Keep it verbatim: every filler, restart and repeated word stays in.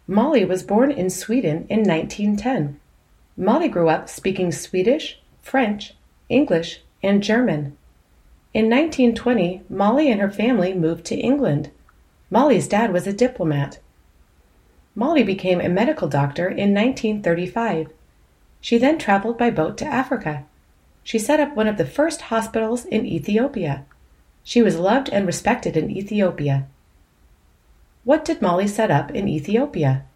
Molly was born in Sweden in nineteen ten. Molly grew up speaking Swedish, French, English, and German. In nineteen twenty, Molly and her family moved to England. Molly's dad was a diplomat. Molly became a medical doctor in nineteen thirty-five. She then traveled by boat to Africa. She set up one of the first hospitals in Ethiopia. She was loved and respected in Ethiopia. What did Molly set up in Ethiopia?